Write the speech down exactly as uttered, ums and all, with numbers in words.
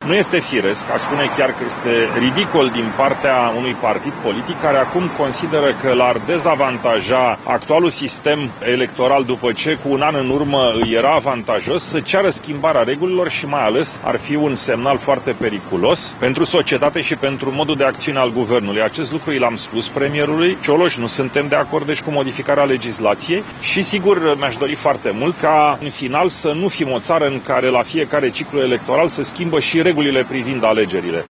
Nu este firesc, aș spune chiar că este ridicol din partea unui partid politic care acum consideră că l-ar dezavantaja actualul sistem electoral după ce cu un an în urmă îi era avantajos să ceară schimbarea regulilor și mai ales ar fi un semnal foarte periculos pentru societate și pentru modul de acțiune al guvernului. Acest lucru l-am spus premierului Cioloș, nu suntem de acord deci cu modificarea legislației și sigur mi-aș dori foarte mult ca în final să nu fim o țară în care la fiecare ciclu electoral se schimbă și regulile privind alegerile.